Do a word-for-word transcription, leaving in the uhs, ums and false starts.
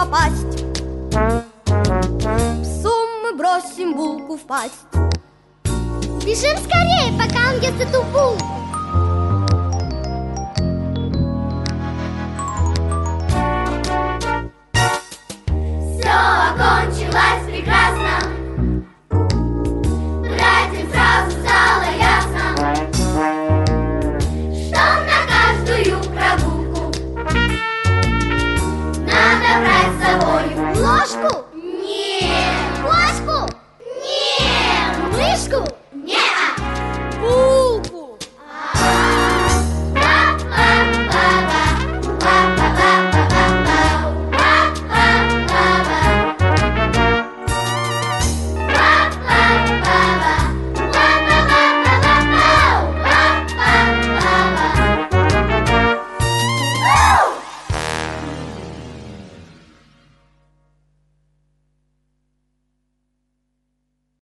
попасть. Псу мы бросим булку в пасть. Бежим скорее, пока он ест эту булку. Все окончилось прекрасно. Братьям сразу стало ясно, что на каждую прогулку надо брать с собой Ложку? нет, Ложку? нет, Мышку?